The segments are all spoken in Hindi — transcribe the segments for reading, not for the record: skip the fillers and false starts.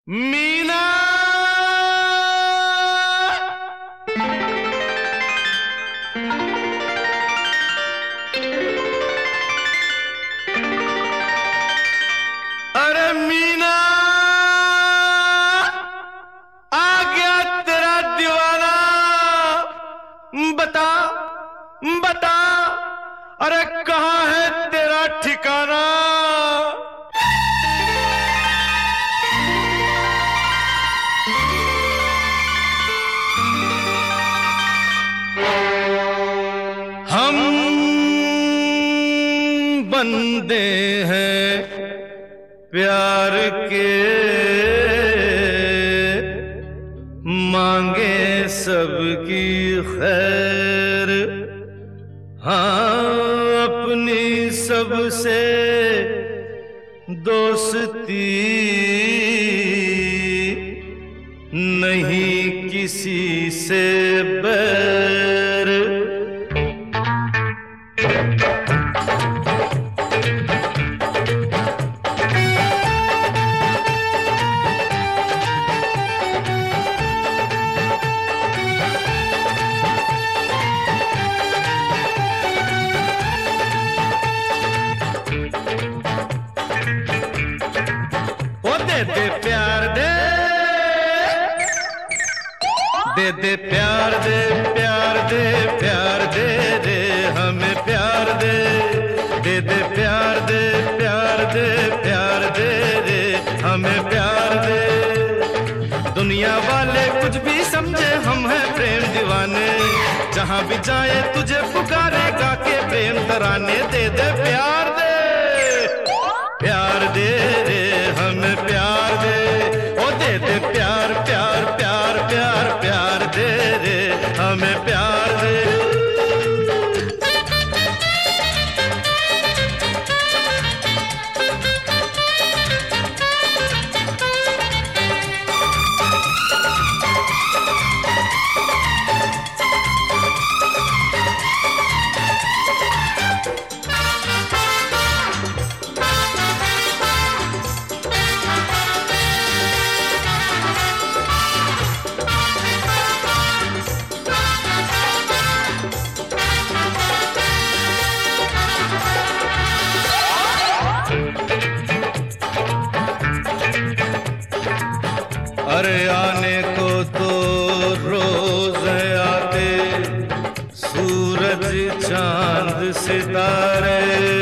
मीना। अरे मीना, आ गया तेरा दीवाना। बता बता, अरे कहाँ है तेरा ठिकाना। हम बंदे हैं प्यार के, मांगे सबकी खैर। हाँ, अपनी सबसे दोस्ती, नहीं किसी से बैर। दे प्यार दे, दे प्यार दे, प्यार दे, प्यार दे रे हमें प्यार दे। दे प्यार दे, प्यार दे, प्यार दे रे हमें प्यार दे। दुनिया वाले कुछ भी समझे, हम हैं प्रेम दीवाने। जहां भी जाए तुझे पुकारे, गा के प्रेम तराने। दे प्यार दे, प्यार दे रे हमें प्यार दे। ओ दे प्यार, प्यार, प्यार, प्यार, प्यार दे रे हमें प्यार दे। अरे आने को तो रोज आते सूरज चांद सितारे।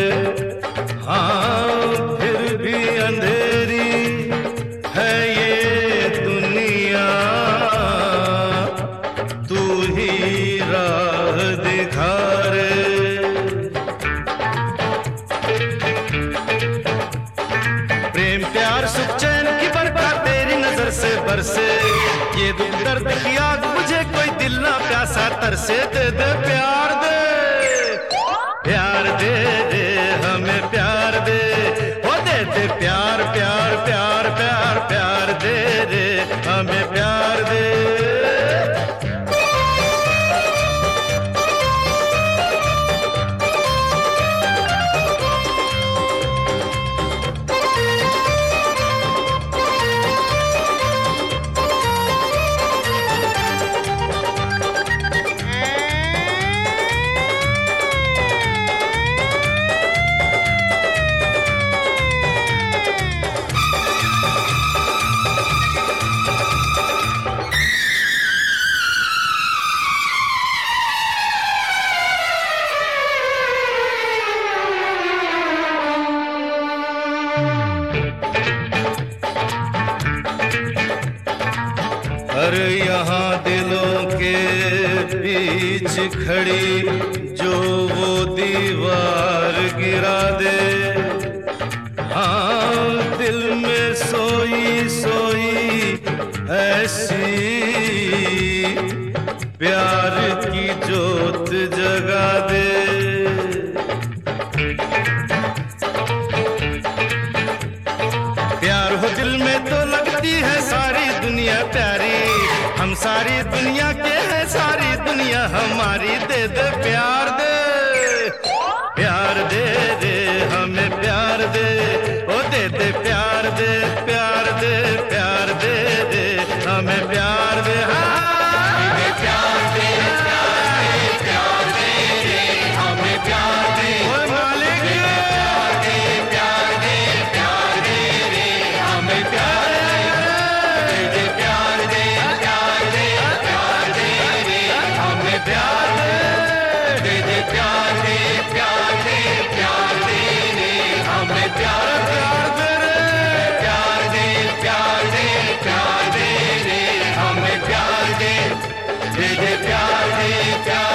हाँ, फिर भी अंधेरी है ये दुनिया, तू ही राह दिखा रे। प्रेम प्यार सुख चैन की बरकत तेरी नजर से बरसे। ये दुख दर्द की आग मुझे कोई दिल ना प्यासा तरसे। दे प्यार दे, प्यार दे दे हमें प्यार दे। ओ दे प्यार, प्यार, प्यार, प्यार, प्यार दे रे हमें प्यार दे। अरे यहाँ दिलों के बीच खड़ी जो वो दीवार गिरा दे। हाँ, दिल में सोई सोई ऐसी प्यार की जोत जगा दे। प्यार हो दिल में तो लगती है सारी दुनिया प्यारी। हम सारी दुनिया के हैं, सारी दुनिया हमारी। दे प्यार दे, प्यार दे रे हमें प्यार दे। ओ दे प्यार दे, प्यार दे, प्यार दे। हमें प्यार दे, हमें प्यार दे, प्यार दे रे, हमें प्यार दे, मालिक प्यार दे, प्यार दे, प्यार दे रे, हमें प्यार दे, प्यार दे, प्यार दे, प्यार दे रे, हमें प्यार दे, प्यार दे, प्यार दे, प्यार दे रे, हमें प्यार दे, प्यार दे, प्यार दे, प्यार दे रे, हमें प्यार दे, प्यार दे, प्यार